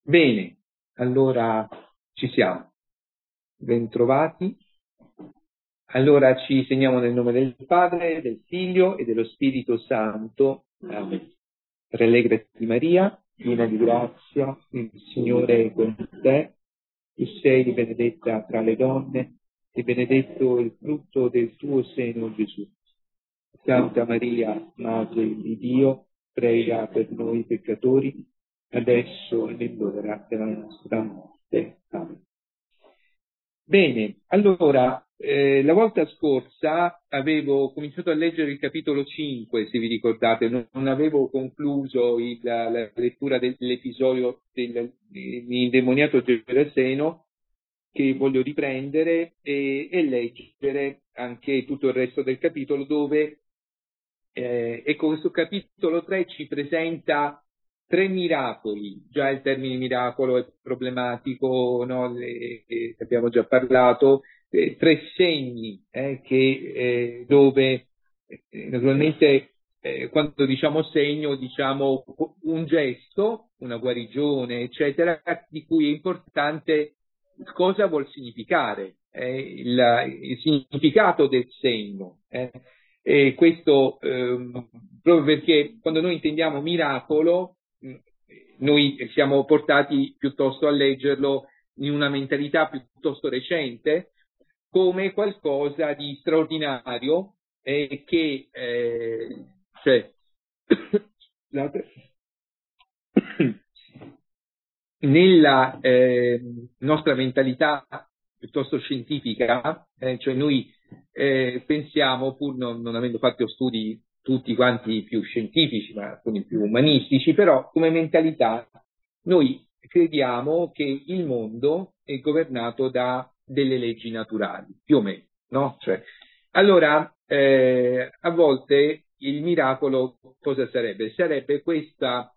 Bene, allora ci siamo. Bentrovati. Allora ci segniamo nel nome del Padre, del Figlio e dello Spirito Santo. Amen. Rallegrati Maria, piena di grazia, il Signore è con te. Tu sei benedetta tra le donne e benedetto il frutto del tuo seno, Gesù. Santa Maria, Madre di Dio, prega per noi peccatori, adesso e nell'ora della nostra morte. Amen. Bene, allora, la volta scorsa avevo cominciato a leggere il capitolo 5, se vi ricordate, non avevo concluso la lettura dell'episodio dell'indemoniato Geraseno, che voglio riprendere e leggere anche tutto il resto del capitolo, dove ecco, questo capitolo 3 ci presenta 3 miracoli. Già il termine miracolo è problematico, no? Abbiamo già parlato, 3 segni dove naturalmente quando diciamo segno diciamo un gesto, una guarigione, eccetera, di cui è importante cosa vuol significare, il significato del segno. E questo proprio perché quando noi intendiamo miracolo, noi siamo portati piuttosto a leggerlo in una mentalità piuttosto recente, come qualcosa di straordinario che cioè, nella nostra mentalità piuttosto scientifica, cioè noi pensiamo, pur non avendo fatto studi tutti quanti più scientifici, ma alcuni più umanistici, però come mentalità noi crediamo che il mondo è governato da delle leggi naturali, più o meno, no? Cioè, allora, a volte il miracolo cosa sarebbe? Sarebbe questa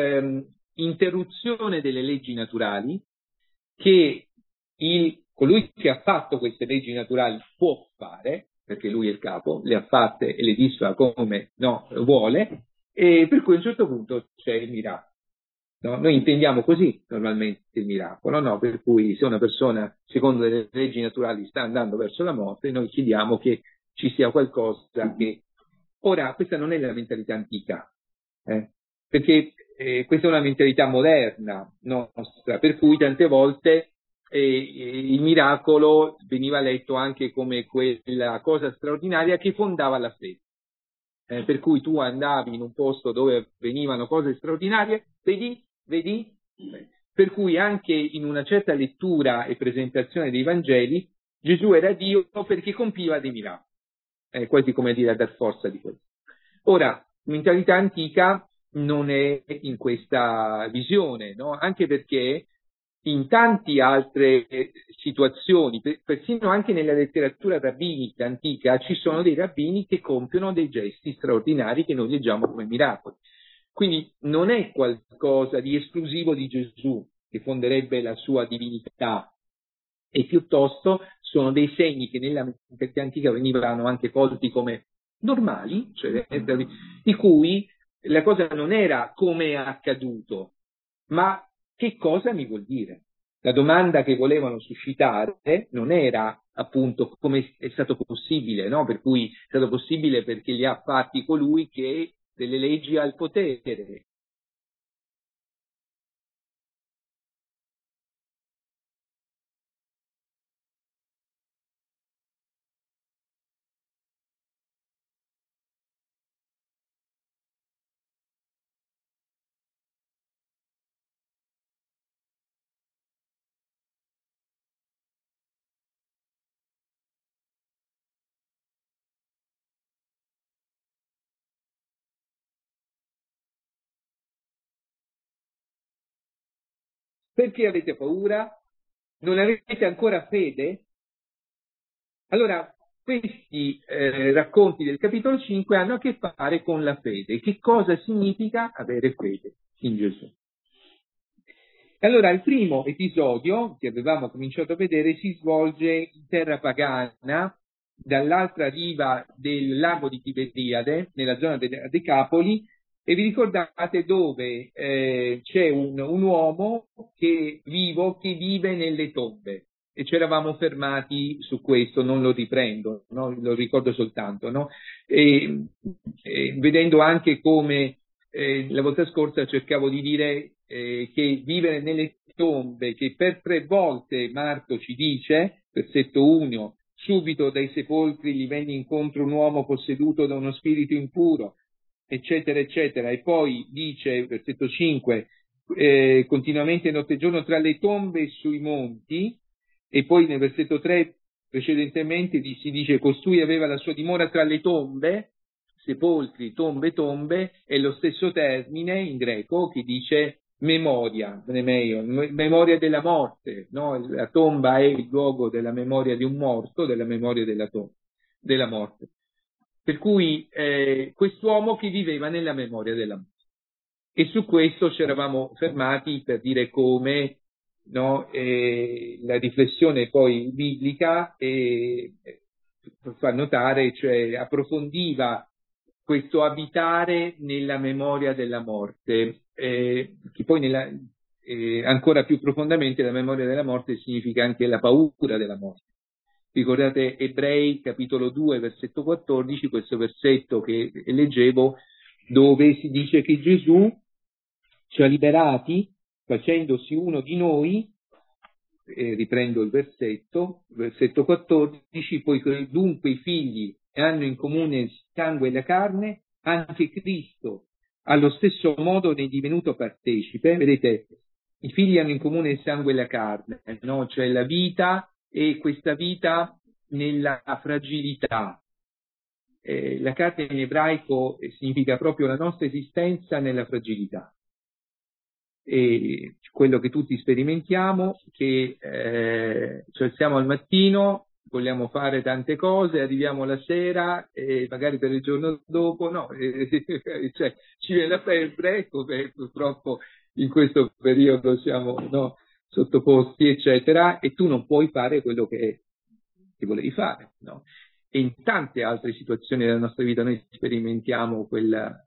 interruzione delle leggi naturali che colui che ha fatto queste leggi naturali può fare, perché lui è il capo, le ha fatte e le disfa come vuole, e per cui a un certo punto c'è il miracolo. No? Noi intendiamo così normalmente il miracolo, no? Per cui se una persona, secondo le leggi naturali, sta andando verso la morte, noi chiediamo che ci sia qualcosa che... Ora, questa non è la mentalità antica, perché questa è una mentalità moderna nostra, per cui tante volte il miracolo veniva letto anche come quella cosa straordinaria che fondava la fede. Per cui tu andavi in un posto dove venivano cose straordinarie, vedi? Per cui anche in una certa lettura e presentazione dei Vangeli, Gesù era Dio perché compiva dei miracoli, quasi come dire a dar forza di questo. Ora, mentalità antica non è in questa visione, no? Anche perché in tante altre situazioni, persino anche nella letteratura rabbinica antica, ci sono dei rabbini che compiono dei gesti straordinari che noi leggiamo come miracoli. Quindi non è qualcosa di esclusivo di Gesù che fonderebbe la sua divinità, e piuttosto sono dei segni che nella mentalità antica venivano anche colti come normali, cioè di cui la cosa non era come è accaduto, ma che cosa mi vuol dire? La domanda che volevano suscitare non era appunto come è stato possibile, no? Per cui è stato possibile perché li ha fatti colui che delle leggi ha il potere. Perché avete paura? Non avete ancora fede? Allora, questi racconti del capitolo 5 hanno a che fare con la fede. Che cosa significa avere fede in Gesù? Allora, il primo episodio che avevamo cominciato a vedere si svolge in terra pagana, dall'altra riva del lago di Tiberiade, nella zona della Decapoli, E vi ricordate dove c'è un uomo vivo che vive nelle tombe? E ci eravamo fermati su questo, non lo riprendo, no? Lo ricordo soltanto, no? Vedendo anche come la volta scorsa cercavo di dire che vivere nelle tombe, che per 3 volte Marco ci dice, versetto 1, subito dai sepolcri gli venne incontro un uomo posseduto da uno spirito impuro, eccetera, eccetera. E poi dice, versetto 5, continuamente notte e giorno tra le tombe e sui monti, e poi nel versetto 3 precedentemente si dice costui aveva la sua dimora tra le tombe, sepolcri, tombe, tombe, è lo stesso termine in greco che dice memoria, memoria della morte, no? La tomba è il luogo della memoria di un morto, della memoria della morte. Per cui quest'uomo che viveva nella memoria della morte. E su questo ci eravamo fermati per dire come, no, la riflessione poi biblica fa notare, cioè approfondiva questo abitare nella memoria della morte, che poi ancora più profondamente la memoria della morte significa anche la paura della morte. Ricordate Ebrei capitolo 2 versetto 14, questo versetto che leggevo, dove si dice che Gesù ci ha liberati facendosi uno di noi, riprendo il versetto 14, poiché dunque i figli hanno in comune il sangue e la carne, anche Cristo allo stesso modo ne è divenuto partecipe. Vedete, i figli hanno in comune il sangue e la carne, no? Cioè la vita, e questa vita nella fragilità. La carne in ebraico significa proprio la nostra esistenza nella fragilità. E quello che tutti sperimentiamo, che ci alziamo al mattino, vogliamo fare tante cose, arriviamo la sera e magari per il giorno dopo no, cioè, ci viene la febbre, ecco, purtroppo in questo periodo siamo, no, sottoposti, eccetera, e tu non puoi fare quello che volevi fare, no? E in tante altre situazioni della nostra vita noi sperimentiamo quella,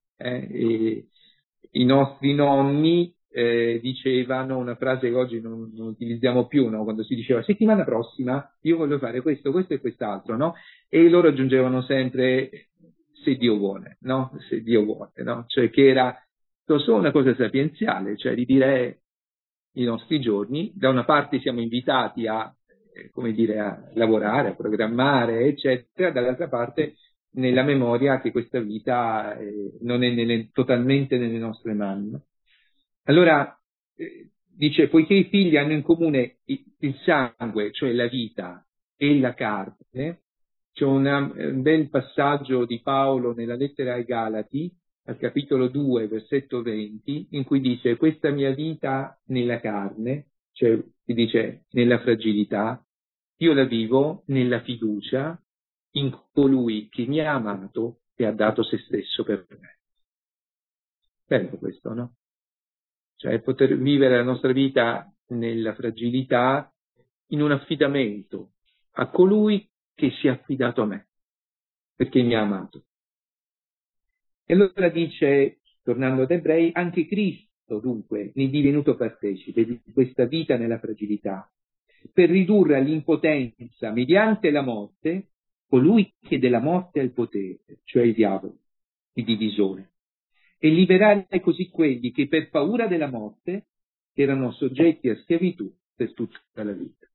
i nostri nonni dicevano una frase che oggi non utilizziamo più, no? Quando si diceva settimana prossima io voglio fare questo, questo e quest'altro, no? E loro aggiungevano sempre se Dio vuole, no? Se Dio vuole, no? Cioè che era solo una cosa sapienziale, cioè di dire i nostri giorni, da una parte siamo invitati a, come dire, a lavorare, a programmare, eccetera, dall'altra parte nella memoria che questa vita non è totalmente nelle nostre mani. No? Allora, dice, poiché i figli hanno in comune il sangue, cioè la vita, e la carne, c'è un bel passaggio di Paolo nella lettera ai Galati, al capitolo 2, versetto 20, in cui dice, questa mia vita nella carne, cioè si dice nella fragilità, io la vivo nella fiducia in colui che mi ha amato e ha dato se stesso per me. Bello questo, no? Cioè poter vivere la nostra vita nella fragilità in un affidamento a colui che si è affidato a me, perché mi ha amato. E allora dice, tornando ad Ebrei, anche Cristo dunque ne è divenuto partecipe di questa vita nella fragilità, per ridurre all'impotenza mediante la morte colui che della morte ha il potere, cioè il diavolo, il divisore, e liberare così quelli che per paura della morte erano soggetti a schiavitù per tutta la vita.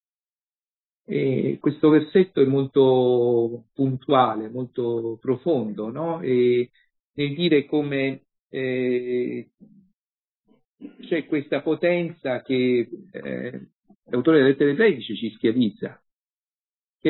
E questo versetto è molto puntuale, molto profondo, no? E nel dire come c'è questa potenza che l'autore delle lettere ebrei dice ci schiavizza, che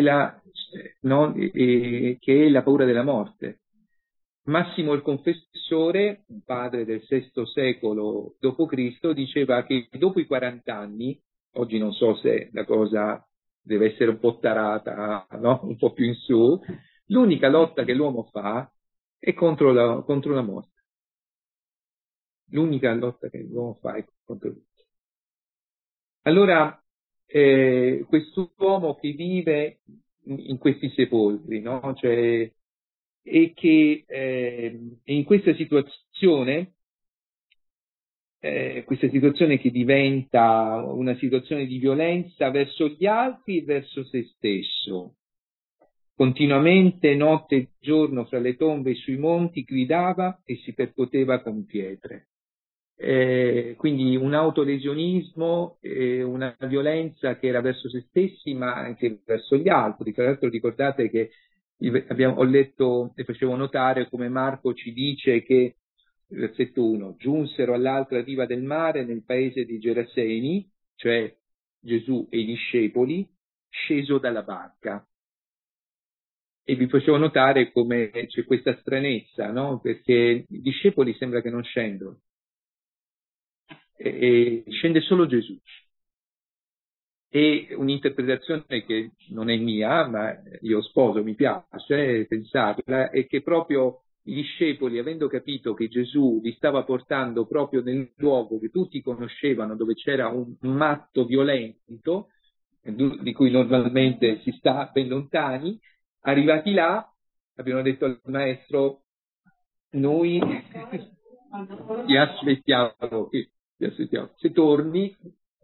è la paura della morte. Massimo il Confessore, un padre del VI secolo d.C., diceva che dopo i 40 anni, oggi non so se la cosa deve essere un po' tarata, no? Un po' più in su, l'unica lotta che l'uomo fa è contro la morte. L'unica lotta che l'uomo fa è contro la morte. Allora, quest'uomo che vive in questi sepolcri, no? Cioè, e che in questa situazione che diventa una situazione di violenza verso gli altri e verso se stesso. Continuamente, notte e giorno, fra le tombe e sui monti, gridava e si percuoteva con pietre. Quindi un autolesionismo, una violenza che era verso se stessi ma anche verso gli altri. Tra l'altro ricordate che ho letto e facevo notare come Marco ci dice che, versetto 1, giunsero all'altra riva del mare nel paese di Geraseni, cioè Gesù e i discepoli, sceso dalla barca. E vi facevo notare come c'è questa stranezza, no? Perché i discepoli sembra che non scendono, e scende solo Gesù. E un'interpretazione che non è mia, ma io sposo, mi piace pensarla, è che proprio i discepoli, avendo capito che Gesù li stava portando proprio nel luogo che tutti conoscevano, dove c'era un matto violento, di cui normalmente si sta ben lontani, arrivati là, abbiamo detto al maestro, noi ti aspettiamo qui, ti aspettiamo. Se torni.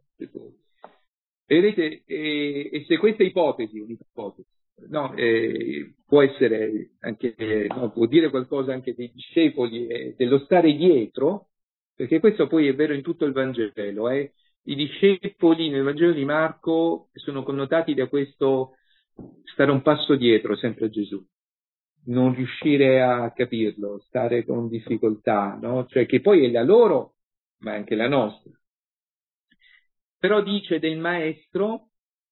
E vedete, e se questa ipotesi, un'ipotesi, no, può essere anche, no, può dire qualcosa anche dei discepoli e dello stare dietro, perché questo poi è vero in tutto il Vangelo. I discepoli nel Vangelo di Marco sono connotati da questo stare un passo dietro sempre a Gesù, non riuscire a capirlo, stare con difficoltà, no? Cioè che poi è la loro, ma anche la nostra. Però dice del maestro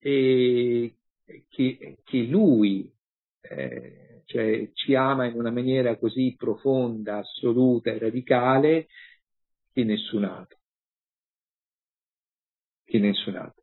che lui cioè, ci ama in una maniera così profonda, assoluta e radicale che nessun altro. Che nessun altro.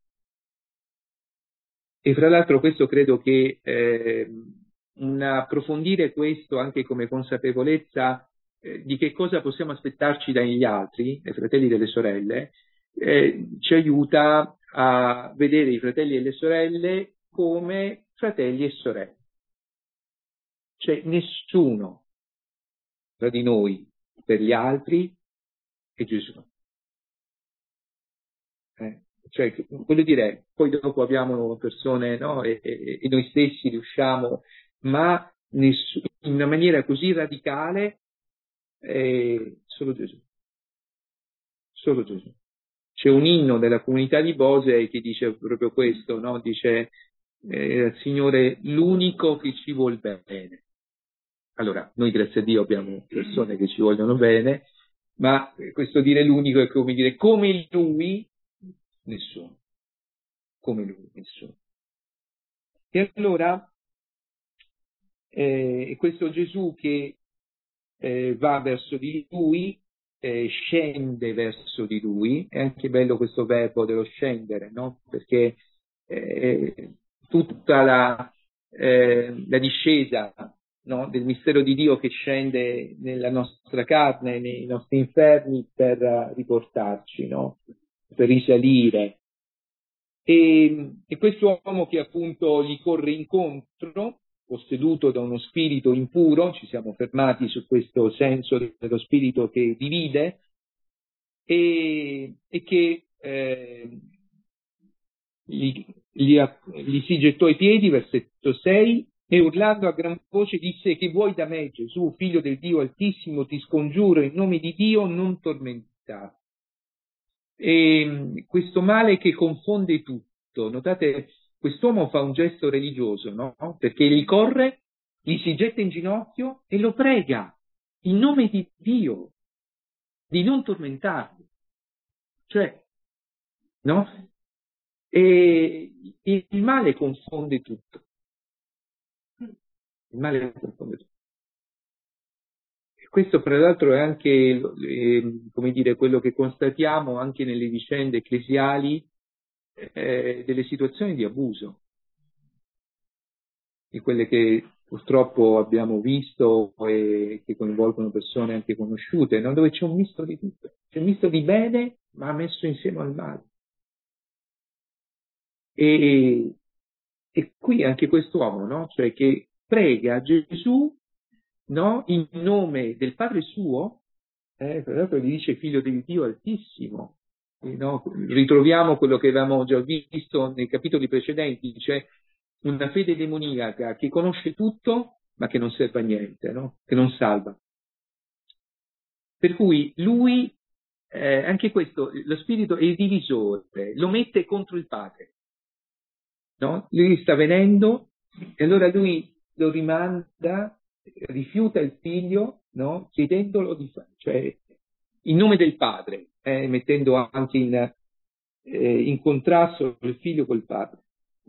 E fra l'altro questo credo che un approfondire questo anche come consapevolezza di che cosa possiamo aspettarci dagli altri, dai fratelli e delle sorelle, ci aiuta a vedere i fratelli e le sorelle come fratelli e sorelle. Cioè nessuno tra di noi per gli altri è Gesù. Cioè, voglio dire, poi dopo abbiamo persone, no, e noi stessi riusciamo, ma in una maniera così radicale, solo Gesù. Solo Gesù. C'è un inno della comunità di Bose che dice proprio questo, no? Dice, Signore, l'unico che ci vuol bene. Allora, noi grazie a Dio abbiamo persone che ci vogliono bene, ma questo dire l'unico è come dire, come Lui, nessuno. Come Lui, nessuno. E allora, questo Gesù che va verso di Lui, scende verso di Lui, è anche bello questo verbo dello scendere, no? Perché tutta la discesa, no, del mistero di Dio che scende nella nostra carne, nei nostri inferni per riportarci, no? Per risalire. E questo uomo che appunto gli corre incontro, posseduto da uno spirito impuro, ci siamo fermati su questo senso dello spirito che divide, e che gli si gettò ai piedi, versetto 6, e urlando a gran voce disse: che vuoi da me, Gesù, figlio del Dio Altissimo, ti scongiuro in nome di Dio, non tormentarmi. E questo male che confonde tutto, notate, quest'uomo fa un gesto religioso, no? Perché gli corre, gli si getta in ginocchio e lo prega in nome di Dio di non tormentarlo. Cioè, no? E il male confonde tutto. Il male confonde tutto. Questo, fra l'altro, è anche, come dire, quello che constatiamo anche nelle vicende ecclesiali delle situazioni di abuso, di quelle che purtroppo abbiamo visto e che coinvolgono persone anche conosciute, no? Dove c'è un misto di tutto, c'è un misto di bene ma messo insieme al male. E qui anche quest'uomo, no? Cioè che prega Gesù no? In nome del Padre suo, tra l'altro gli dice figlio del Dio Altissimo, no? Ritroviamo quello che avevamo già visto nei capitoli precedenti, cioè una fede demoniaca che conosce tutto ma che non serve a niente, no? Che non salva. Per cui lui, anche questo, lo spirito è il divisore, lo mette contro il padre, no? Lui sta venendo e allora lui lo rimanda, rifiuta il figlio, no? Chiedendolo di fare, cioè in nome del padre, mettendo anche in contrasto il figlio col padre.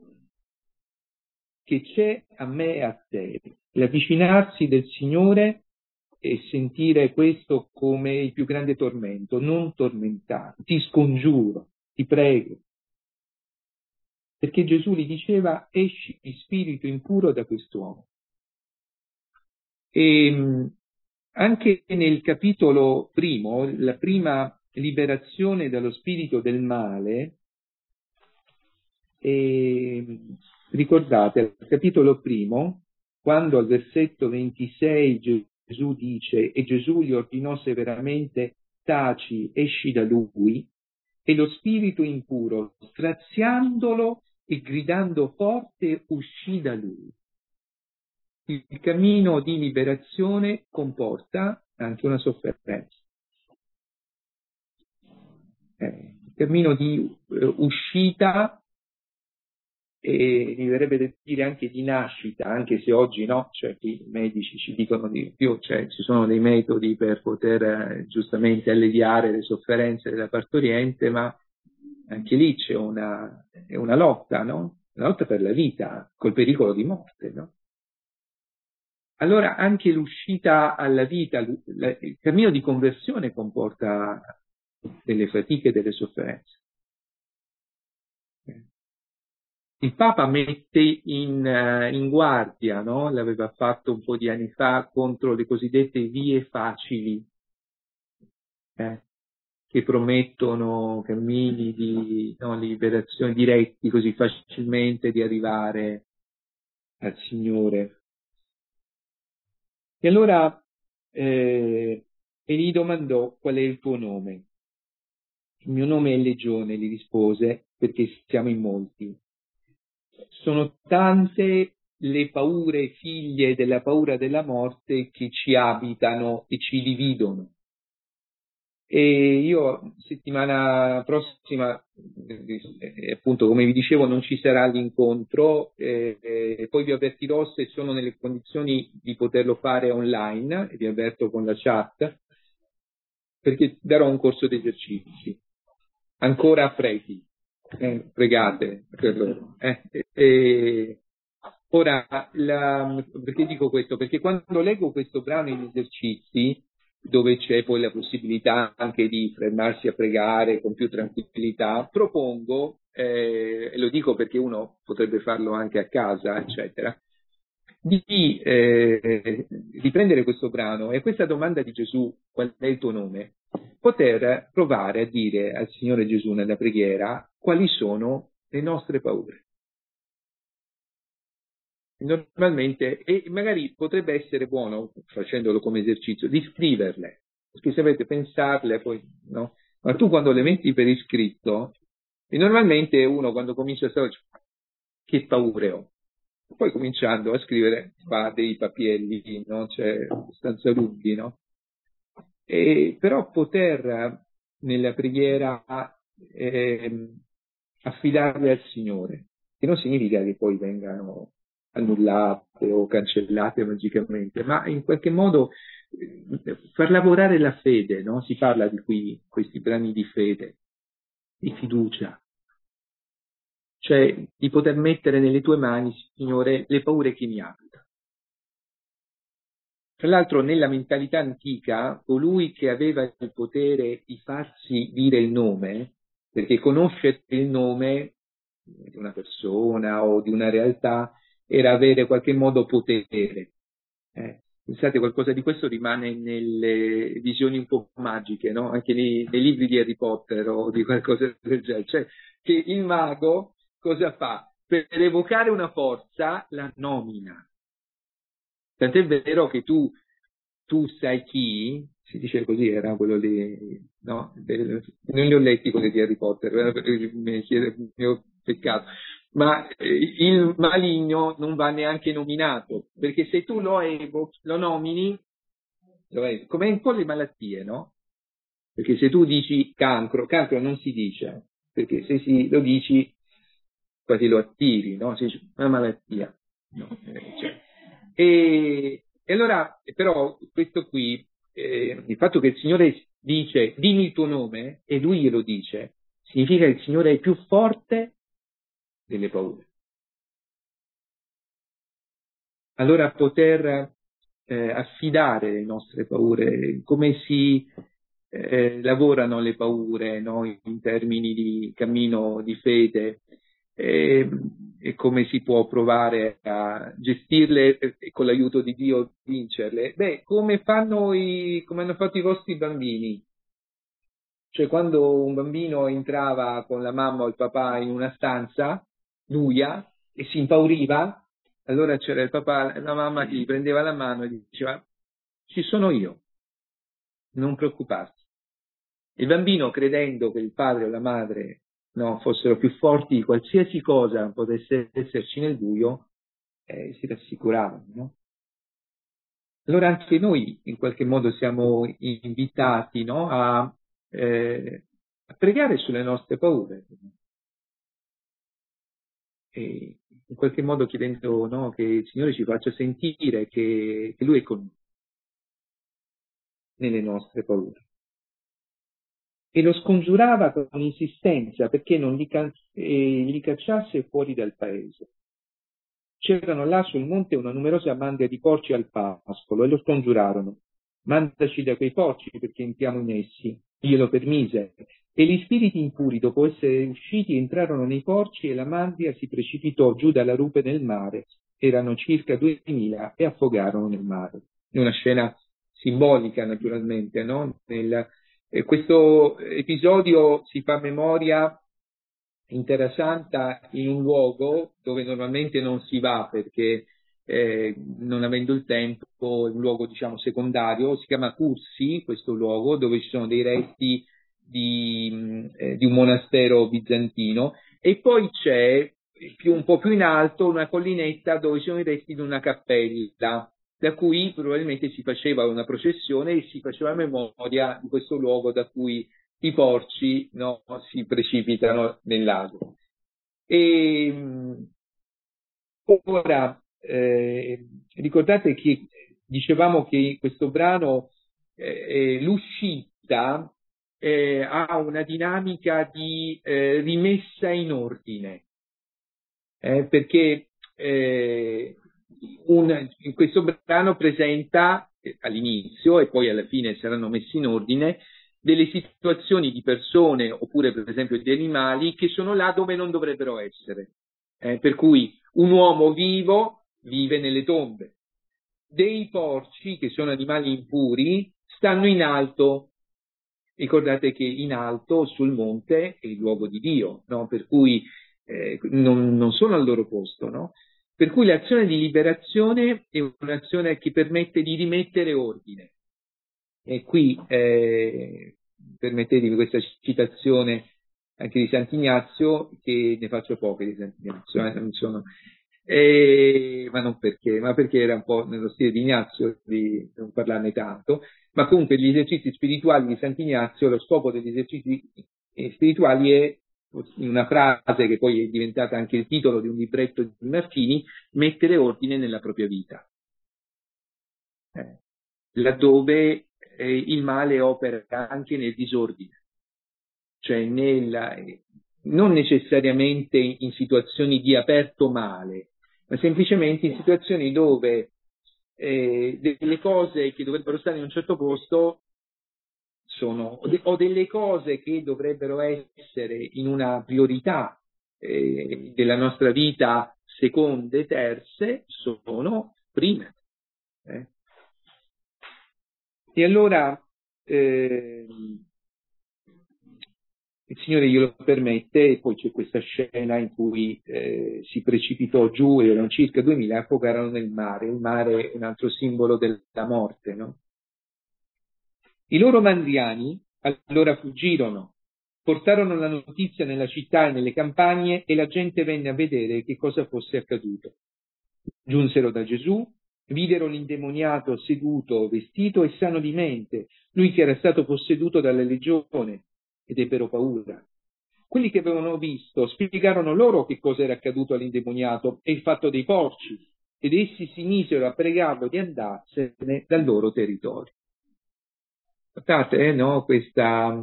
Che c'è a me e a te, l'avvicinarsi del Signore e sentire questo come il più grande tormento, non tormentare, ti scongiuro, ti prego. Perché Gesù gli diceva: esci spirito impuro da quest'uomo. E anche nel capitolo primo, la prima liberazione dallo spirito del male, ricordate, al capitolo primo, quando al versetto 26 Gesù dice: e Gesù gli ordinò severamente: taci, esci da lui, e lo spirito impuro, straziandolo e gridando forte, uscì da lui. Il cammino di liberazione comporta anche una sofferenza. Il cammino di uscita, e mi verrebbe da dire anche di nascita, anche se oggi no, cioè i medici ci dicono di più, cioè ci sono dei metodi per poter giustamente alleviare le sofferenze della partoriente, ma anche lì c'è è una lotta, no? Una lotta per la vita, col pericolo di morte, no? Allora anche l'uscita alla vita, il cammino di conversione comporta delle fatiche e delle sofferenze. Il Papa mette in guardia, no? L'aveva fatto un po' di anni fa, contro le cosiddette vie facili, che promettono cammini di liberazione diretti così facilmente di arrivare al Signore. E allora e gli domandò: qual è il tuo nome? Il mio nome è Legione, gli rispose, perché siamo in molti. Sono tante le paure figlie della paura della morte che ci abitano e ci dividono. E io settimana prossima, appunto come vi dicevo, non ci sarà l'incontro, poi vi avvertirò se sono nelle condizioni di poterlo fare online, e vi avverto con la chat, perché darò un corso di esercizi. Ancora preghi, pregate per loro. Ora, perché dico questo? Perché quando leggo questo brano in esercizi, dove c'è poi la possibilità anche di fermarsi a pregare con più tranquillità, propongo, e lo dico perché uno potrebbe farlo anche a casa, eccetera, di riprendere questo brano e questa domanda di Gesù: qual è il tuo nome? Poter provare a dire al Signore Gesù nella preghiera quali sono le nostre paure. Normalmente, e magari potrebbe essere buono, facendolo come esercizio, di scriverle, perché se avete pensarle poi, no? Ma tu quando le metti per iscritto, e normalmente uno quando comincia a stare, che paure ho? Poi cominciando a scrivere fa dei papielli, no? Cioè, abbastanza lunghi, no? Però poter nella preghiera affidarle al Signore, che non significa che poi vengano annullate o cancellate magicamente, ma in qualche modo far lavorare la fede, no? Si parla di questi brani di fede, di fiducia, cioè di poter mettere nelle tue mani, Signore, le paure che mi abitano. Tra l'altro, nella mentalità antica, colui che aveva il potere di farsi dire il nome, perché conoscere il nome di una persona o di una realtà era avere in qualche modo potere. Pensate, qualcosa di questo rimane nelle visioni un po' magiche, no? Anche nei libri di Harry Potter o di qualcosa del genere. Cioè, che il mago cosa fa? Per evocare una forza la nomina. Tant'è vero che tu tu sai chi, si dice così, era quello lì, no? Non li ho letti quelli di Harry Potter, mi chiede il mio peccato, ma il maligno non va neanche nominato, perché se tu lo nomini, come in con le malattie, no? Perché se tu dici cancro non si dice, perché se lo dici quasi lo attiri, no? Si dice una malattia. No? Cioè. E allora, però, questo qui, il fatto che il Signore dice dimmi il tuo nome e lui glielo dice, significa che il Signore è più forte delle paure. Allora poter affidare le nostre paure, come si lavorano le paure, no? In termini di cammino di fede, e come si può provare a gestirle e con l'aiuto di Dio vincerle? Beh, come hanno fatto i vostri bambini. Cioè, quando un bambino entrava con la mamma o il papà in una stanza buia e si impauriva, allora c'era il papà e la mamma che gli prendeva la mano e gli diceva: ci sono io, non preoccuparti. Il bambino, credendo che il padre o la madre, no, fossero più forti di qualsiasi cosa potesse esserci nel buio, si rassicurava, no? Allora anche noi in qualche modo siamo invitati, no, a pregare sulle nostre paure, e in qualche modo chiedendo, no, che il Signore ci faccia sentire che Lui è con noi nelle nostre paure. E lo scongiurava con insistenza perché non li cacciasse fuori dal paese. C'erano là sul monte una numerosa banda di porci al pascolo e lo scongiurarono: mandaci da quei porci perché entriamo in essi. Glielo permise. E gli spiriti impuri, dopo essere usciti, entrarono nei porci e la mandia si precipitò giù dalla rupe nel mare. Erano circa 2000 e affogarono nel mare. È una scena simbolica, naturalmente, no? Questo episodio si fa memoria in Terra Santa in un luogo dove normalmente non si va perché non avendo il tempo, è un luogo diciamo secondario, si chiama Cursi, questo luogo dove ci sono dei resti di un monastero bizantino, e poi c'è un po' più in alto una collinetta dove ci sono i resti di una cappella, da cui probabilmente si faceva una processione e si faceva memoria di questo luogo da cui i porci, no, si precipitano nel lago. E ora ricordate che dicevamo che questo brano, l'uscita, ha una dinamica di rimessa in ordine, perché questo brano presenta all'inizio e poi alla fine saranno messi in ordine delle situazioni di persone oppure per esempio di animali che sono là dove non dovrebbero essere. Per cui un uomo vivo vive nelle tombe, dei porci che sono animali impuri stanno in alto. Ricordate che in alto sul monte è il luogo di Dio, no? Per cui non sono al loro posto, no? Per cui l'azione di liberazione è un'azione che permette di rimettere ordine. E qui permettetemi questa citazione anche di Sant'Ignazio, che ne faccio poche di Sant'Ignazio, non sono, ma non perché, ma perché era un po' nello stile di Ignazio di non parlarne tanto, ma comunque gli esercizi spirituali di Sant'Ignazio, lo scopo degli esercizi spirituali è, in una frase che poi è diventata anche il titolo di un libretto di Martini, mettere ordine nella propria vita. Laddove il male opera anche nel disordine, cioè non necessariamente in situazioni di aperto male, ma semplicemente in situazioni dove delle cose che dovrebbero stare in un certo posto o delle cose che dovrebbero essere in una priorità della nostra vita, seconde, terze, sono prime. E allora il Signore glielo permette, e poi c'è questa scena in cui si precipitò giù, erano circa 2000, e affogarono nel mare. Il mare è un altro simbolo della morte, no? I loro mandiani allora fuggirono, portarono la notizia nella città e nelle campagne e la gente venne a vedere che cosa fosse accaduto. Giunsero da Gesù, videro l'indemoniato seduto, vestito e sano di mente, lui che era stato posseduto dalla legione, ed ebbero paura. Quelli che avevano visto spiegarono loro che cosa era accaduto all'indemoniato e il fatto dei porci, ed essi si misero a pregarlo di andarsene dal loro territorio. Notate, no? Questa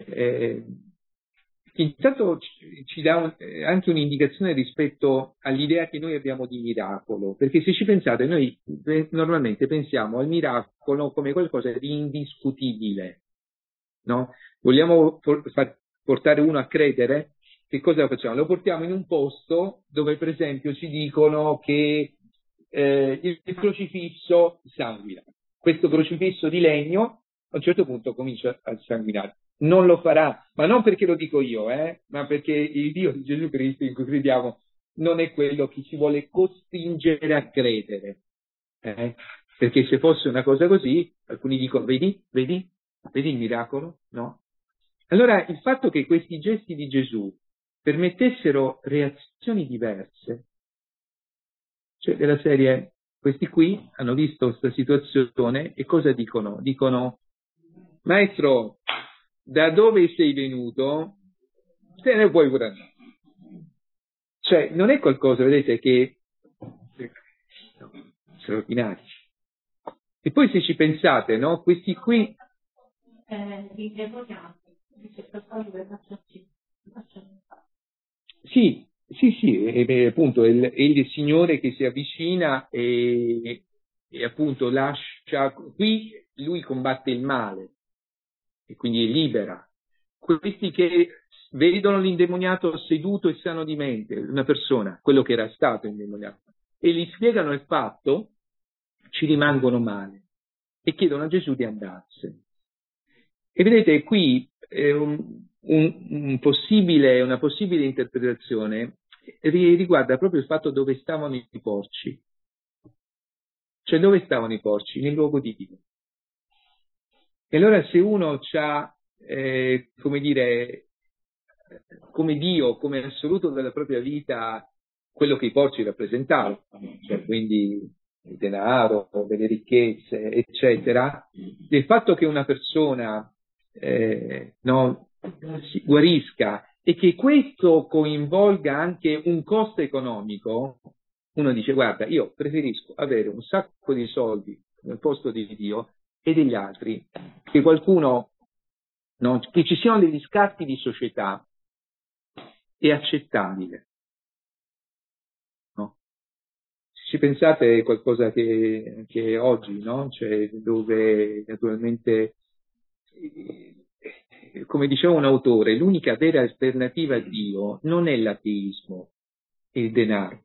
intanto ci dà anche un'indicazione rispetto all'idea che noi abbiamo di miracolo, perché se ci pensate, noi normalmente pensiamo al miracolo come qualcosa di indiscutibile, no? Vogliamo far portare uno a credere? Che cosa facciamo? Lo portiamo in un posto dove, per esempio, ci dicono che il crocifisso sanguina. Questo crocifisso di legno a un certo punto comincia a sanguinare. Non lo farà, ma non perché lo dico io, ma perché il Dio di Gesù Cristo in cui crediamo non è quello che ci vuole costringere a credere. Perché se fosse una cosa così, alcuni dicono, vedi il miracolo? No? Allora, il fatto che questi gesti di Gesù permettessero reazioni diverse, cioè della serie, questi qui hanno visto questa situazione e cosa dicono? Dicono, maestro, da dove sei venuto? Te ne puoi pure andare. Cioè, non è qualcosa, vedete, che straordinario. E poi se ci pensate, no? Questi qui sì, appunto, è il Signore che si avvicina e appunto lascia, qui lui combatte il male e quindi libera. Questi che vedono l'indemoniato seduto e sano di mente, una persona, quello che era stato indemoniato, e gli spiegano il fatto, ci rimangono male e chiedono a Gesù di andarsene. E vedete, qui una possibile interpretazione riguarda proprio il fatto dove stavano i porci. Cioè, dove stavano i porci? Nel luogo di Dio. E allora se uno ha, come dire, come Dio, come assoluto della propria vita, quello che i porci rappresentavano, cioè quindi il denaro, le ricchezze, eccetera, il fatto che una persona si guarisca e che questo coinvolga anche un costo economico, uno dice guarda, io preferisco avere un sacco di soldi nel posto di Dio e degli altri, che qualcuno, no, che ci siano degli scatti di società è accettabile. No? Se ci pensate è qualcosa che oggi, no? Cioè, dove naturalmente, come diceva un autore, l'unica vera alternativa a Dio non è l'ateismo, è il denaro.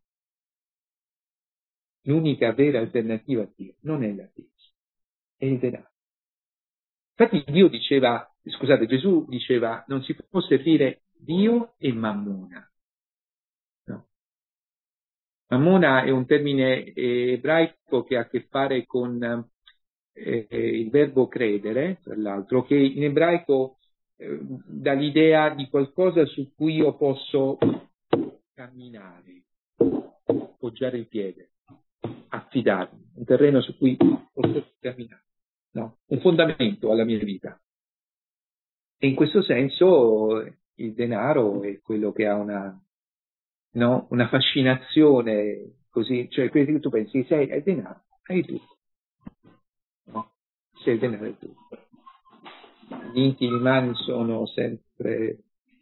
L'unica vera alternativa a Dio non è l'ateismo, è il denaro. Infatti Gesù diceva, non si può servire Dio e Mammona. No. Mammona è un termine ebraico che ha a che fare con il verbo credere, tra l'altro, che in ebraico dà l'idea di qualcosa su cui io posso camminare, poggiare il piede, affidarmi, un terreno su cui posso camminare, no? Un fondamento alla mia vita. E in questo senso il denaro è quello che ha una fascinazione così, cioè tu pensi, hai denaro, hai tutto, no? Se il denaro è tutto. Gli intimi mani sono sempre...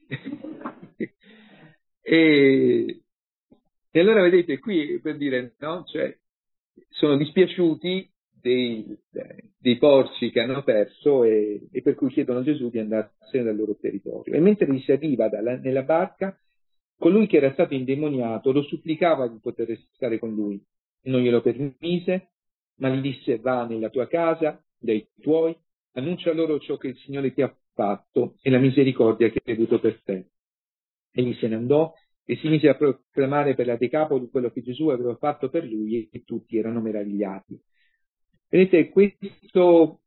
e allora vedete qui per dire, no? Cioè, sono dispiaciuti dei porci che hanno perso e per cui chiedono a Gesù di andarsene dal loro territorio. E mentre gli si arriva nella barca, colui che era stato indemoniato lo supplicava di poter restare con lui. Non glielo permise, ma gli disse: va nella tua casa, dai tuoi, annuncia loro ciò che il Signore ti ha fatto e la misericordia che hai avuto per te. Egli se ne andò e si mise a proclamare per la Decapoli quello che Gesù aveva fatto per lui e tutti erano meravigliati. Vedete, questo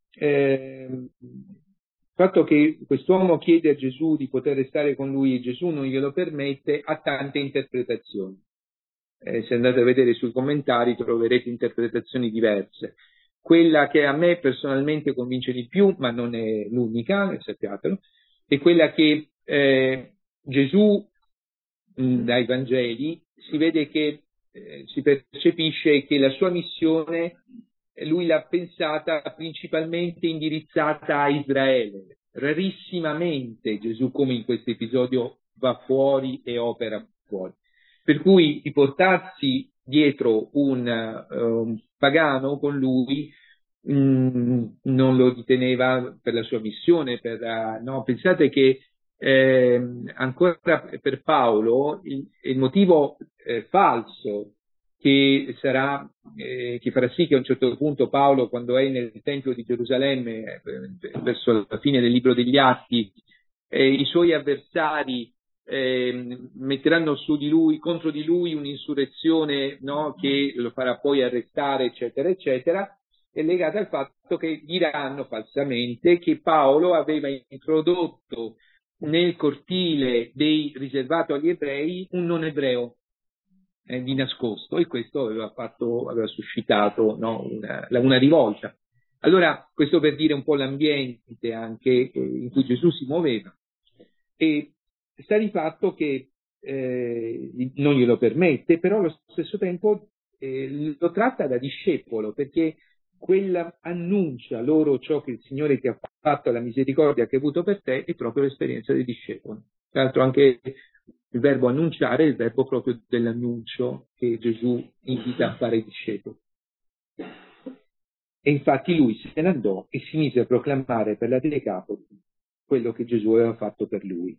il fatto che quest'uomo chiede a Gesù di poter restare con lui e Gesù non glielo permette ha tante interpretazioni. Se andate a vedere sui commentari troverete interpretazioni diverse. Quella che a me personalmente convince di più, ma non è l'unica, sappiatelo, è quella che Gesù dai Vangeli si vede che si percepisce che la sua missione lui l'ha pensata principalmente indirizzata a Israele. Rarissimamente Gesù, come in questo episodio, va fuori e opera fuori. Per cui di portarsi dietro un pagano con lui non lo riteneva per la sua missione. No, pensate che ancora per Paolo il motivo falso che farà sì che a un certo punto Paolo, quando è nel Tempio di Gerusalemme, verso la fine del libro degli Atti, i suoi avversari metteranno su di lui, contro di lui un'insurrezione, no, che lo farà poi arrestare, eccetera, eccetera, è legata al fatto che diranno falsamente che Paolo aveva introdotto nel cortile riservato agli ebrei un non ebreo di nascosto, e questo aveva suscitato, no, una rivolta. Allora, questo per dire un po' l'ambiente anche in cui Gesù si muoveva. E sta di fatto che non glielo permette, però allo stesso tempo lo tratta da discepolo, perché quella annuncia loro ciò che il Signore ti ha fatto, la misericordia che ha avuto per te, è proprio l'esperienza dei discepoli. Tra l'altro anche il verbo annunciare è il verbo proprio dell'annuncio che Gesù invita a fare ai discepoli. E infatti lui se ne andò e si mise a proclamare per la Decapoli quello che Gesù aveva fatto per lui.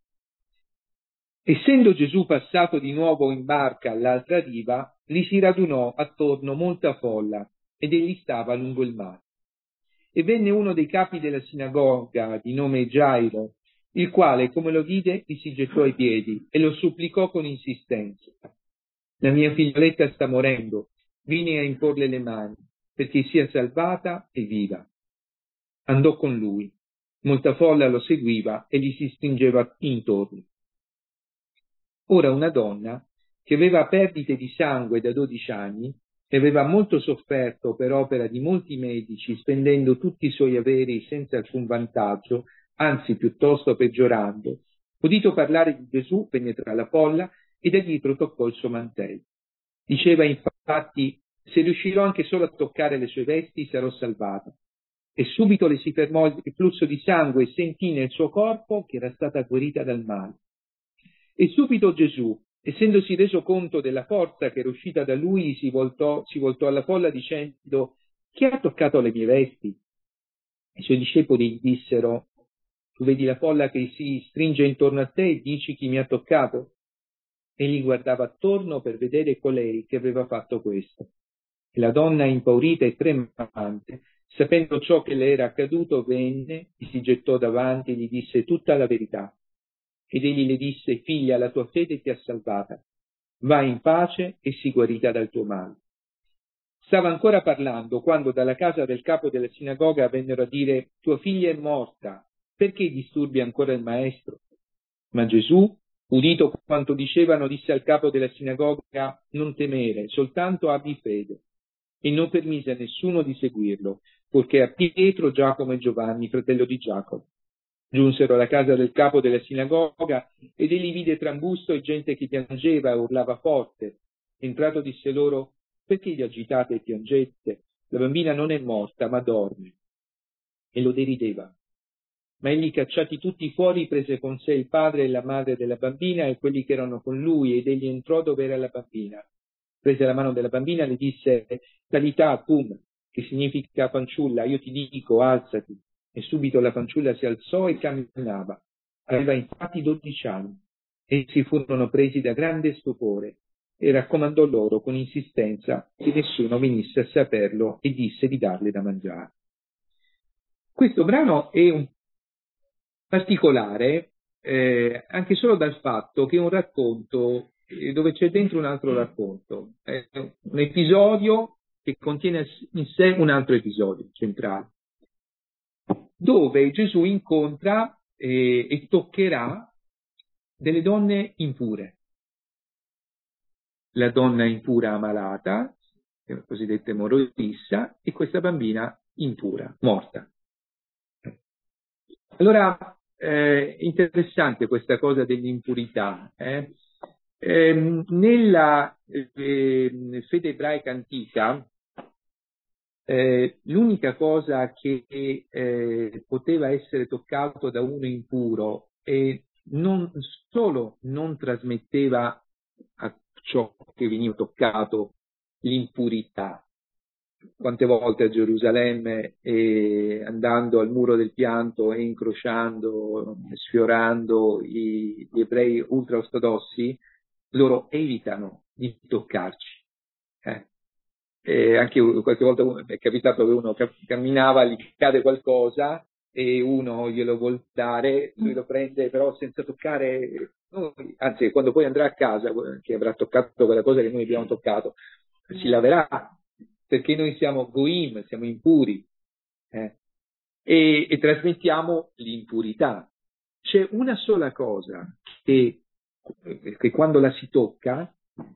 Essendo Gesù passato di nuovo in barca all'altra riva, gli si radunò attorno molta folla ed egli stava lungo il mare. E venne uno dei capi della sinagoga di nome Gairo, il quale, come lo vide, gli si gettò ai piedi e lo supplicò con insistenza. La mia figlioletta sta morendo, vieni a imporle le mani, perché sia salvata e viva. Andò con lui. Molta folla lo seguiva e gli si stringeva intorno. Ora una donna, che aveva perdite di sangue da 12 anni, e aveva molto sofferto per opera di molti medici, spendendo tutti i suoi averi senza alcun vantaggio, anzi piuttosto peggiorando, udito parlare di Gesù, venne tra la folla e da dietro toccò il suo mantello. Diceva infatti: se riuscirò anche solo a toccare le sue vesti sarò salvata. E subito le si fermò il flusso di sangue e sentì nel suo corpo che era stata guarita dal male. E subito Gesù, essendosi reso conto della forza che era uscita da lui, si voltò alla folla dicendo: chi ha toccato le mie vesti? I suoi discepoli gli dissero: tu vedi la folla che si stringe intorno a te e dici chi mi ha toccato? Egli guardava attorno per vedere colei che aveva fatto questo. E la donna, impaurita e tremante, sapendo ciò che le era accaduto, venne, gli si gettò davanti e gli disse tutta la verità. Ed egli le disse: figlia, la tua fede ti ha salvata. Vai in pace e sii guarita dal tuo male. Stava ancora parlando quando dalla casa del capo della sinagoga vennero a dire: tua figlia è morta, perché disturbi ancora il maestro? Ma Gesù, udito quanto dicevano, disse al capo della sinagoga: non temere, soltanto abbi fede. E non permise a nessuno di seguirlo, purché a Pietro, Giacomo e Giovanni, fratello di Giacomo. Giunsero alla casa del capo della sinagoga ed egli vide trambusto e gente che piangeva e urlava forte. Entrato disse loro: perché vi agitate e piangete? La bambina non è morta, ma dorme. E lo derideva. Ma egli, cacciati tutti fuori, prese con sé il padre e la madre della bambina e quelli che erano con lui, ed egli entrò dove era la bambina. Prese la mano della bambina e le disse: Talità cum, che significa fanciulla, io ti dico, alzati. E subito la fanciulla si alzò e camminava. Aveva infatti 12 anni. Essi furono presi da grande stupore e raccomandò loro con insistenza che nessuno venisse a saperlo e disse di darle da mangiare. Questo brano è un particolare anche solo dal fatto che è un racconto dove c'è dentro un altro racconto, è un episodio che contiene in sé un altro episodio centrale. dove Gesù incontra e toccherà delle donne impure. La donna impura ammalata, la cosiddetta emorroissa, e questa bambina impura, morta. Allora, interessante questa cosa dell'impurità. Nella fede ebraica antica, l'unica cosa che poteva essere toccato da uno impuro e non solo non trasmetteva a ciò che veniva toccato l'impurità. Quante volte a Gerusalemme, andando al muro del pianto e incrociando, sfiorando gli ebrei ultraortodossi, loro evitano di toccarci. Anche qualche volta è capitato che uno camminava, gli cade qualcosa e uno glielo vuol dare, lui lo prende però senza toccare noi, anzi quando poi andrà a casa, che avrà toccato quella cosa che noi abbiamo toccato, si laverà, perché noi siamo goim, siamo impuri, e trasmettiamo l'impurità. C'è una sola cosa che quando la si tocca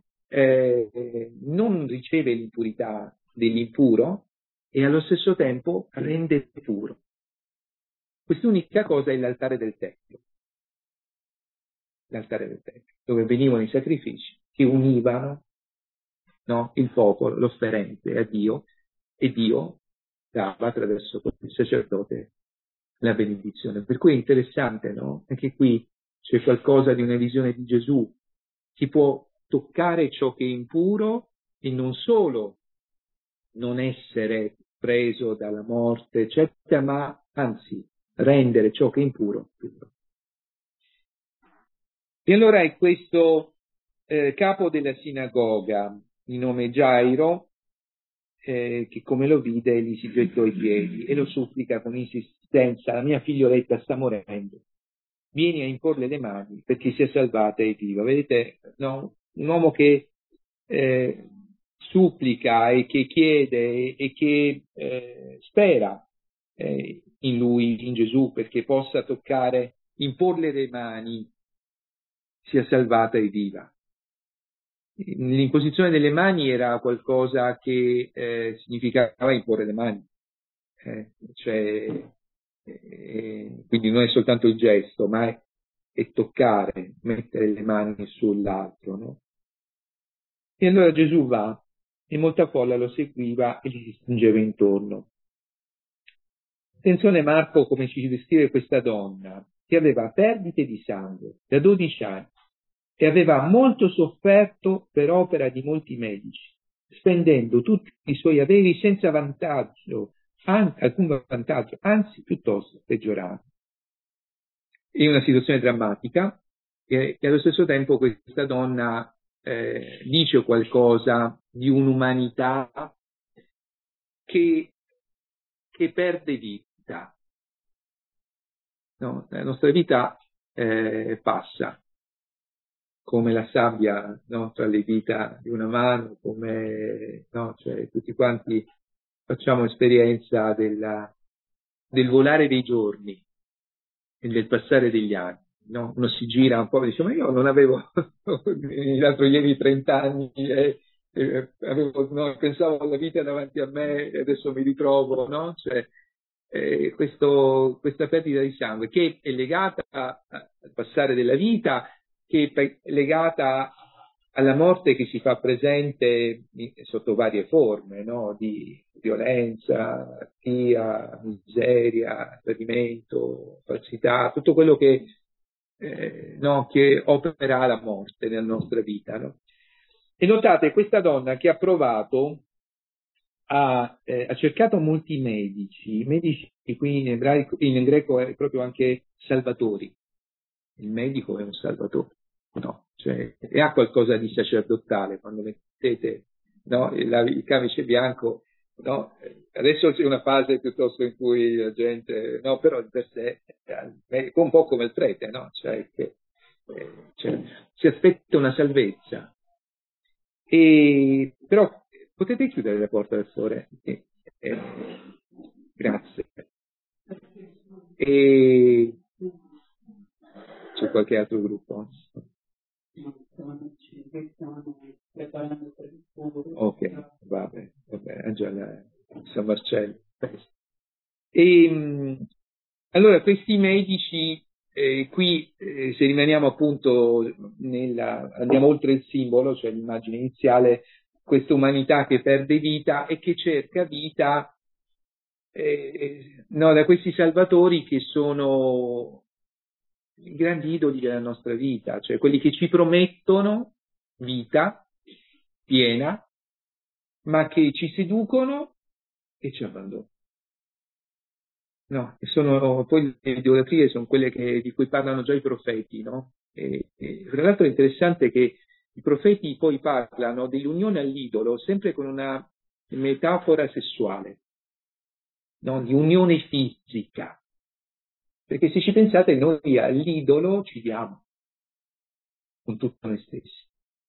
non riceve l'impurità dell'impuro e allo stesso tempo rende puro. Quest'unica cosa è l'altare del Tempio. L'altare del Tempio, dove venivano i sacrifici che univano, no, il popolo, l'offerente a Dio, e Dio dava attraverso il sacerdote la benedizione. Per cui è interessante, no? Anche qui c'è qualcosa di una visione di Gesù. Si può toccare ciò che è impuro e non solo non essere preso dalla morte, eccetera, ma anzi rendere ciò che è impuro puro. E allora è questo capo della sinagoga, di nome Gairo, che come lo vide gli si gettò ai piedi e lo supplica con insistenza: la mia figlioletta sta morendo, vieni a imporle le mani perché sia salvata e viva. Vedete, no? Un uomo che supplica e che chiede e che spera in lui, in Gesù, perché possa toccare, imporle le mani, sia salvata e viva. L'imposizione delle mani era qualcosa che significava imporre le mani, quindi non è soltanto il gesto, ma è toccare, mettere le mani sull'altro, no? E allora Gesù va e molta folla lo seguiva e gli si stringeva intorno. Attenzione Marco come ci descrive questa donna che aveva perdite di sangue da 12 anni e aveva molto sofferto per opera di molti medici, spendendo tutti i suoi averi senza vantaggio, alcun vantaggio, anzi piuttosto peggiorando. È una situazione drammatica e allo stesso tempo questa donna dice qualcosa di un'umanità che perde vita. No? La nostra vita passa come la sabbia, no? Tra le dita di una mano, come no? Cioè, tutti quanti facciamo esperienza del volare dei giorni e del passare degli anni. No? Uno si gira un po' e dice: ma io non avevo l'altro ieri 30 anni pensavo alla vita davanti a me e adesso mi ritrovo, no? Cioè, questa perdita di sangue che è legata al passare della vita, che è legata alla morte che si fa presente sotto varie forme, no? Di violenza, malattia, miseria, tradimento, falsità, tutto quello che opera la morte nella nostra vita. No? E notate questa donna che ha provato, ha cercato molti medici qui in greco è proprio anche salvatori. Il medico è un salvatore, no? Cioè, e ha qualcosa di sacerdotale quando mettete il camice bianco. No? Adesso c'è una fase piuttosto in cui la gente, no, però per sé è un po' come il prete, no? Cioè, si aspetta una salvezza. Però potete chiudere la porta del sole? Grazie. E c'è qualche altro gruppo? Ok, vabbè, Angela, San Marcello. Allora, questi medici, qui, se rimaniamo appunto andiamo oltre il simbolo, cioè l'immagine iniziale, questa umanità che perde vita e che cerca vita no, da questi salvatori che sono i grandi idoli della nostra vita, cioè quelli che ci promettono vita piena, ma che ci seducono e ci abbandonano. No, poi le idolatrie sono quelle di cui parlano già i profeti, no? Tra l'altro è interessante che i profeti poi parlano dell'unione all'idolo sempre con una metafora sessuale, no? Di unione fisica. Perché se ci pensate, noi all'idolo ci diamo con tutto noi stessi.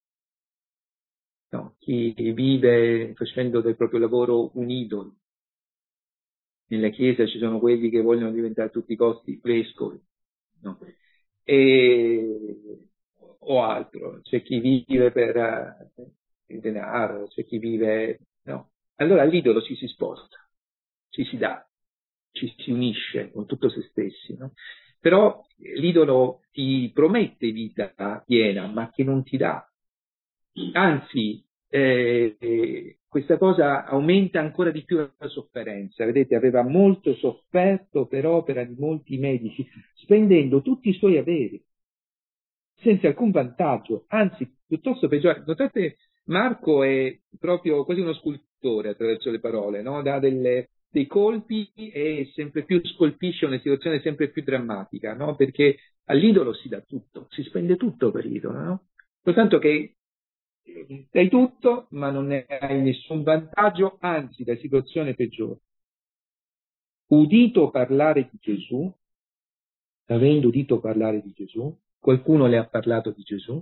No? Chi vive facendo del proprio lavoro un idolo. Nella Chiesa ci sono quelli che vogliono diventare a tutti i costi vescovi, no? O altro. C'è chi vive per il denaro, c'è chi vive... No. Allora all'idolo ci si sposta, ci si dà, ci si unisce con tutto se stessi, no? Però l'idolo ti promette vita piena, ma che non ti dà. Anzi, questa cosa aumenta ancora di più la sofferenza. Vedete, aveva molto sofferto per opera di molti medici, spendendo tutti i suoi averi, senza alcun vantaggio, anzi, piuttosto peggiore. Notate, Marco è proprio quasi uno scultore attraverso le parole, no? Dà dei colpi e sempre più scolpisce una situazione sempre più drammatica, no? Perché all'idolo si dà tutto, si spende tutto per l'idolo, no? Soltanto che dai tutto, ma non ne hai nessun vantaggio, anzi, la situazione peggiore. Udito parlare di Gesù, avendo udito parlare di Gesù, qualcuno le ha parlato di Gesù,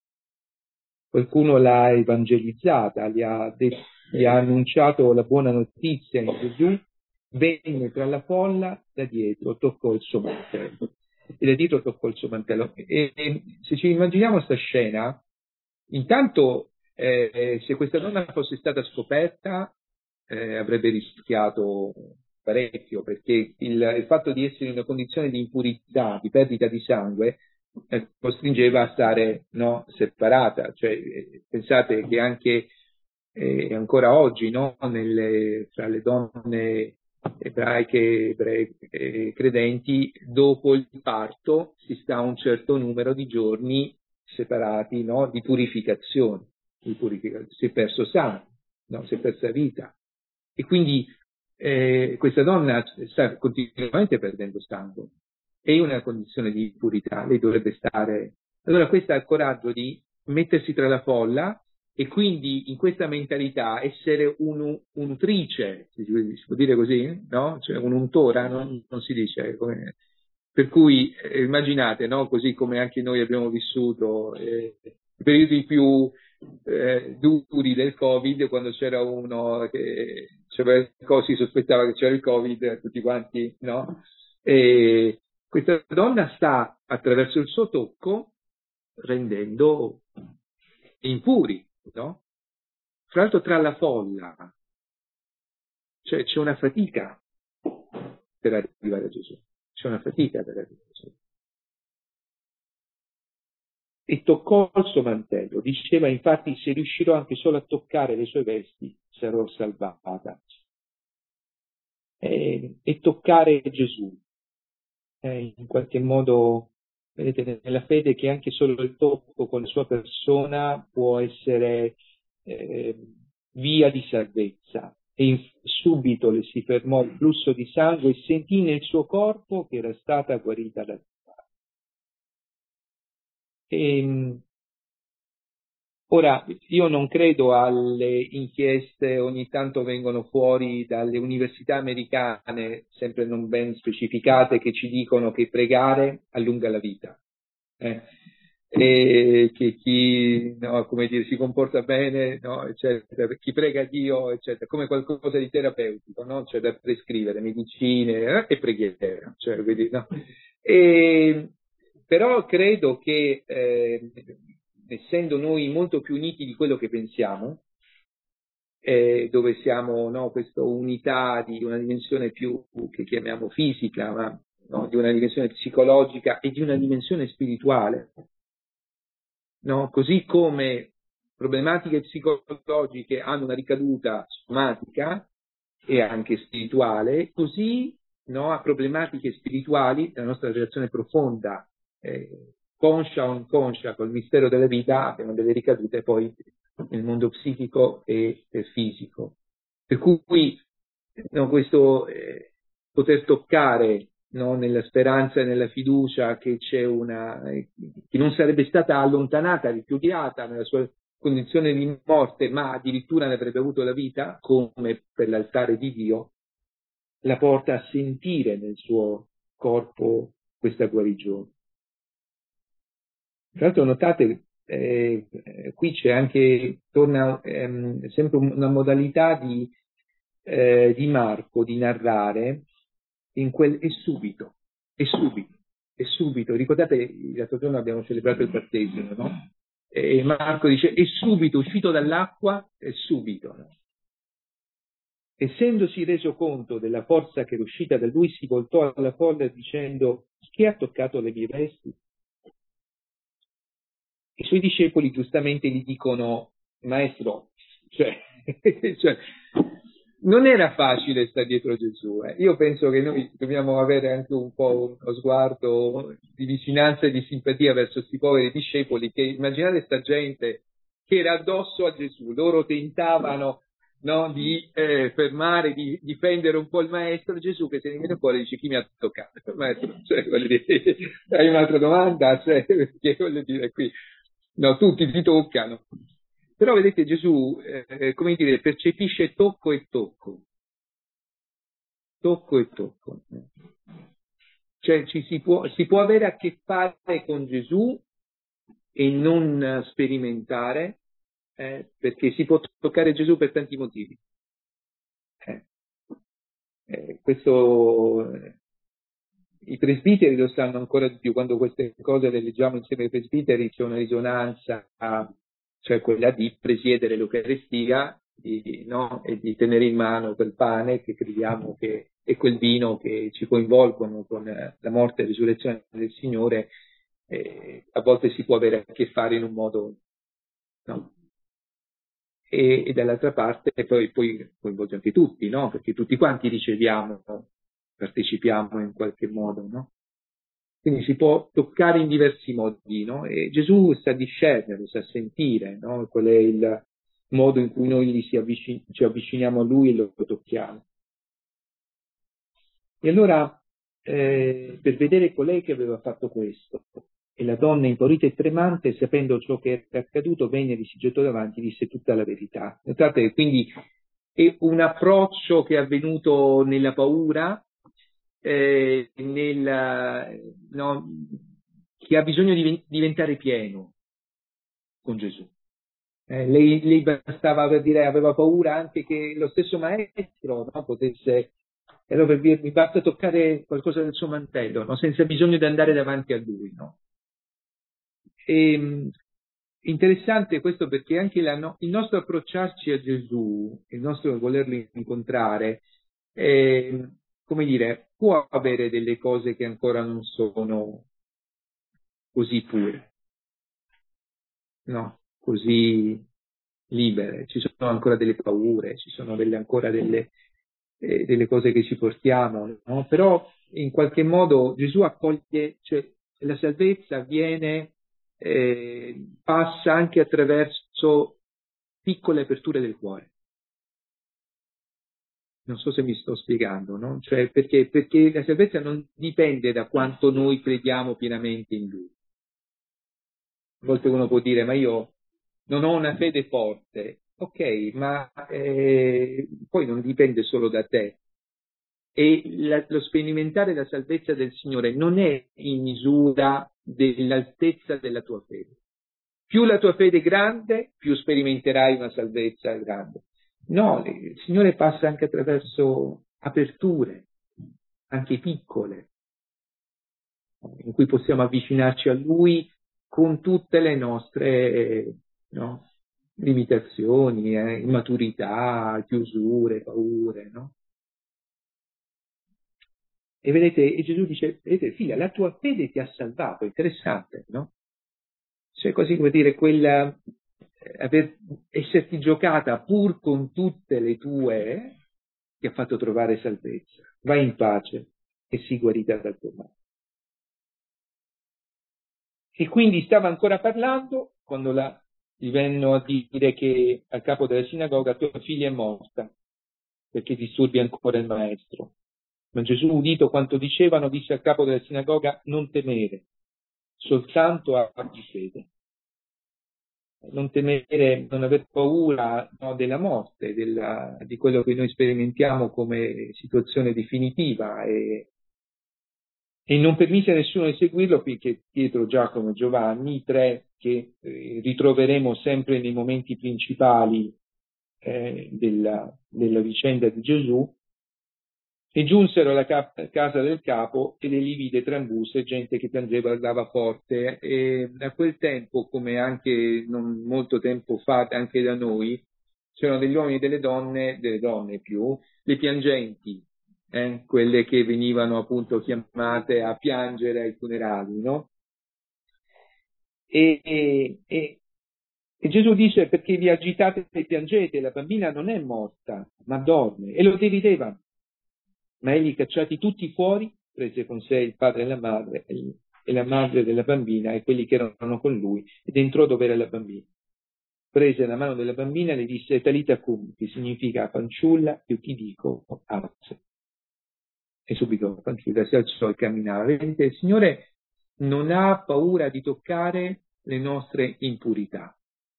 qualcuno l'ha evangelizzata, gli ha annunciato la buona notizia in Gesù, venne tra la folla da dietro, toccò il suo mantello. E da dietro toccò il suo mantello. E se ci immaginiamo questa scena, intanto se questa donna fosse stata scoperta avrebbe rischiato parecchio, perché il fatto di essere in una condizione di impurità, di perdita di sangue, costringeva a stare separata. Cioè, pensate che anche ancora oggi tra le donne ebraiche, credenti, dopo il parto si sta un certo numero di giorni separati, no? Di purificazione. Si è perso sangue, no? Si è persa vita. E quindi questa donna sta continuamente perdendo sangue. È in una condizione di purità, lei dovrebbe stare... Allora questa ha il coraggio di mettersi tra la folla e quindi in questa mentalità essere un'untrice, si può dire così, no? Cioè un'untora, non si dice come... Per cui immaginate, no? Così come anche noi abbiamo vissuto i periodi più duri del Covid, quando c'era uno che si sospettava che c'era il Covid, tutti quanti, no? E questa donna sta attraverso il suo tocco rendendo impuri, no? Tra l'altro tra la folla, cioè c'è una fatica per arrivare a Gesù, c'è una fatica per arrivare a Gesù. E toccò il suo mantello, diceva infatti se riuscirò anche solo a toccare le sue vesti sarò salvata. E toccare Gesù, in qualche modo, vedete, nella fede che anche solo il tocco con la sua persona può essere via di salvezza. E subito le si fermò il flusso di sangue e sentì nel suo corpo che era stata guarita dal male. Ora, io non credo alle inchieste, ogni tanto vengono fuori dalle università americane, sempre non ben specificate, che ci dicono che pregare allunga la vita. e che chi, no, come dire, si comporta bene, no, eccetera, chi prega Dio, eccetera, come qualcosa di terapeutico, no? Cioè da prescrivere, medicine e preghiera, cioè, quindi, no? E, però credo che, essendo noi molto più uniti di quello che pensiamo, dove siamo, no, questa unità di una dimensione più che chiamiamo fisica, ma no, di una dimensione psicologica e di una dimensione spirituale, no? Così come problematiche psicologiche hanno una ricaduta somatica e anche spirituale, così, no, a problematiche spirituali la nostra relazione profonda, conscia o inconscia col mistero della vita, abbiamo delle ricadute poi nel mondo psichico e fisico. Per cui, no, questo poter toccare, no, nella speranza e nella fiducia che c'è che non sarebbe stata allontanata, ripudiata nella sua condizione di morte, ma addirittura ne avrebbe avuto la vita, come per l'altare di Dio, la porta a sentire nel suo corpo questa guarigione. Tra l'altro notate, qui c'è anche, torna sempre una modalità di Marco di narrare è subito, è subito, è subito. Ricordate, l'altro giorno abbiamo celebrato il battesimo, no? E Marco dice, è subito, uscito dall'acqua, è subito, no? Essendosi reso conto della forza che era uscita da lui, si voltò alla folla dicendo, chi ha toccato le mie vesti? I suoi discepoli giustamente gli dicono, maestro, cioè, cioè, non era facile stare dietro Gesù. Io penso che noi dobbiamo avere anche un po' uno sguardo di vicinanza e di simpatia verso questi poveri discepoli, che immaginate sta gente che era addosso a Gesù, loro tentavano, no, di fermare, di difendere un po' il maestro. Gesù che se ne viene fuori dice chi mi ha toccato? Maestro, cioè, voglio dire, hai un'altra domanda? Cioè, perché voglio dire qui, no, tutti ti toccano. Però vedete Gesù, come dire, percepisce tocco e tocco. Tocco e tocco. Cioè si può avere a che fare con Gesù e non sperimentare, perché si può toccare Gesù per tanti motivi. Questo i presbiteri lo sanno ancora di più, quando queste cose le leggiamo insieme ai presbiteri c'è una risonanza, cioè quella di presiedere l'Eucaristia, no? E di tenere in mano quel pane che crediamo che e quel vino che ci coinvolgono con la morte e la risurrezione del Signore, a volte si può avere a che fare in un modo, no? E dall'altra parte poi coinvolge anche tutti, no? Perché tutti quanti riceviamo, partecipiamo in qualche modo, no? Quindi si può toccare in diversi modi, no? E Gesù sa discernere, sa sentire, no? Qual è il modo in cui noi ci avviciniamo a Lui e lo tocchiamo. E allora, per vedere qual è che aveva fatto questo, e la donna impaurita e tremante, sapendo ciò che era accaduto, venne, gli si gettò davanti, disse tutta la verità. Notate che quindi è un approccio che è avvenuto nella paura, no, che ha bisogno di diventare pieno con Gesù. Lei bastava per dire, aveva paura anche che lo stesso maestro, no, potesse, allora per dire, mi basta toccare qualcosa del suo mantello, no, senza bisogno di andare davanti a lui, no? E, interessante questo perché anche il nostro approcciarci a Gesù, il nostro volerlo incontrare, come dire, può avere delle cose che ancora non sono così pure, no, così libere, ci sono ancora delle paure, ci sono ancora delle cose che ci portiamo, no? Però in qualche modo Gesù accoglie, cioè la salvezza viene, passa anche attraverso piccole aperture del cuore. Non so se mi sto spiegando, no? Cioè perché la salvezza non dipende da quanto noi crediamo pienamente in Lui. A volte uno può dire, ma io non ho una fede forte. Ok, ma poi non dipende solo da te. E lo sperimentare la salvezza del Signore non è in misura dell'altezza della tua fede. Più la tua fede è grande, più sperimenterai una salvezza grande. No, il Signore passa anche attraverso aperture, anche piccole, in cui possiamo avvicinarci a Lui con tutte le nostre limitazioni, immaturità, chiusure, paure, no? E vedete, e Gesù dice, vedete, figlia, la tua fede ti ha salvato, interessante, no? Cioè, così come dire, quella, esserti giocata pur con tutte le tue, ti ha fatto trovare salvezza. Vai in pace e sii guarita dal tuo male. E quindi stava ancora parlando quando gli vennero a dire che al capo della sinagoga tua figlia è morta perché disturbi ancora il maestro. Ma Gesù, udito quanto dicevano, disse al capo della sinagoga: non temere, soltanto abbi fede. Non temere, non aver paura della morte, di quello che noi sperimentiamo come situazione definitiva, e non permise a nessuno di seguirlo finché Pietro, Giacomo e Giovanni, i tre che ritroveremo sempre nei momenti principali della vicenda di Gesù, e giunsero alla casa del capo ed egli vide trambuse e gente che piangeva e dava forte. E a quel tempo, come anche non molto tempo fa anche da noi, c'erano degli uomini e delle donne più, le piangenti, quelle che venivano appunto chiamate a piangere ai funerali, no? E Gesù dice: perché vi agitate e piangete? La bambina non è morta, ma dorme. E lo deridevano. Ma egli, cacciati tutti fuori, prese con sé il padre e la madre e la madre della bambina e quelli che erano con lui, ed entrò dove era la bambina. Prese la mano della bambina e le disse: Talita cum, che significa fanciulla, io ti dico, alza. E subito la fanciulla si alzò e camminava. Vedete, il Signore non ha paura di toccare le nostre impurità.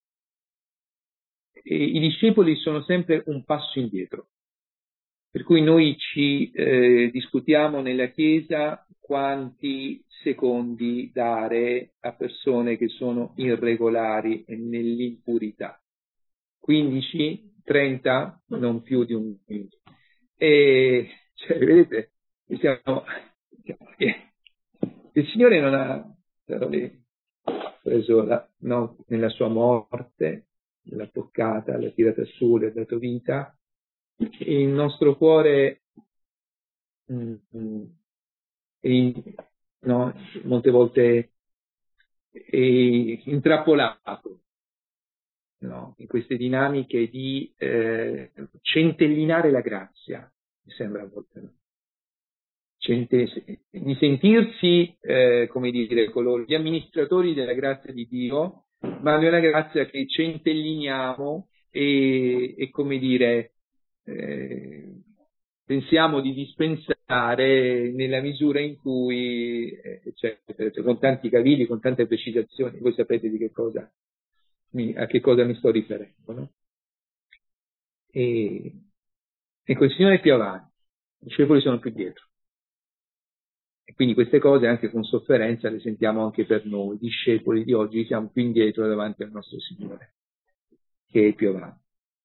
E i discepoli sono sempre un passo indietro. Per cui noi ci discutiamo nella Chiesa quanti secondi dare a persone che sono irregolari e nell'impurità. 15, 30, non più di un minuto. E cioè, vedete, il Signore non ha preso nella sua morte, l'ha toccata, l'ha tirata su, le ha dato vita. Il nostro cuore molte volte è intrappolato in queste dinamiche di centellinare la grazia, mi sembra a volte, no? Di sentirsi, come dire, gli amministratori della grazia di Dio, ma di una grazia che centelliniamo e come dire, pensiamo di dispensare nella misura in cui, con tanti cavilli, con tante precisazioni. Voi sapete a che cosa mi sto riferendo, no? Ecco, il Signore è più avanti, i discepoli sono più dietro. E quindi queste cose anche con sofferenza le sentiamo anche per noi, discepoli di oggi, siamo più indietro davanti al nostro Signore, che è più avanti.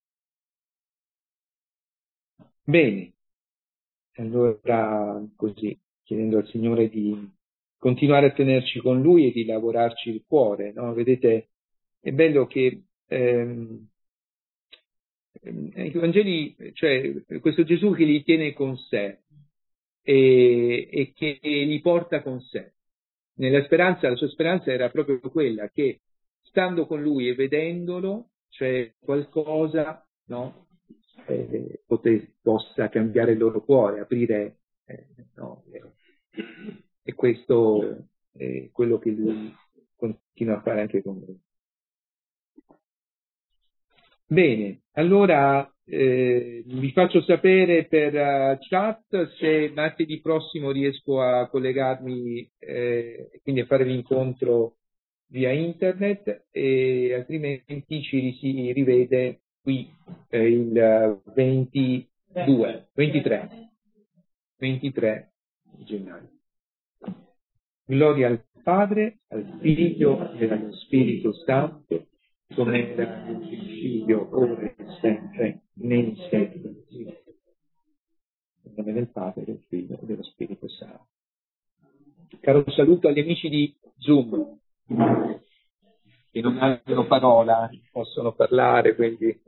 Bene, allora così, chiedendo al Signore di continuare a tenerci con Lui e di lavorarci il cuore, no? Vedete, è bello che i Vangeli, cioè questo Gesù che li tiene con sé e che li porta con sé. Nella speranza, la sua speranza era proprio quella che, stando con Lui e vedendolo, cioè qualcosa, no? Possa cambiare il loro cuore, aprire, no? E questo è quello che Lui continua a fare anche con noi. Bene, allora vi faccio sapere per chat se martedì prossimo riesco a collegarmi, quindi a fare l'incontro via internet, e altrimenti ci si rivede qui il 23 gennaio. Gloria al Padre, al Figlio e allo Spirito Santo, come era nel principio, ora e sempre, nei secoli. Nel nome del Padre, del Figlio e dello Spirito Santo. Caro saluto agli amici di Zoom, che non hanno parola, possono parlare, quindi...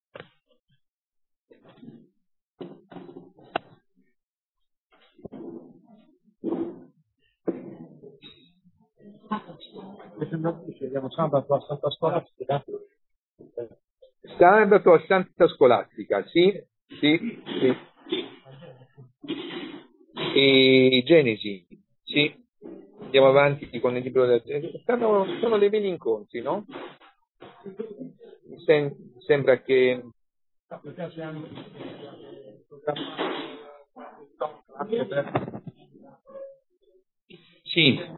Sabato a Santa Scolastica, sì, sì, sì. E Genesi, sì. Andiamo avanti con il libro del Genesi. Sono dei belli incontri, no? Sembra che... Sì.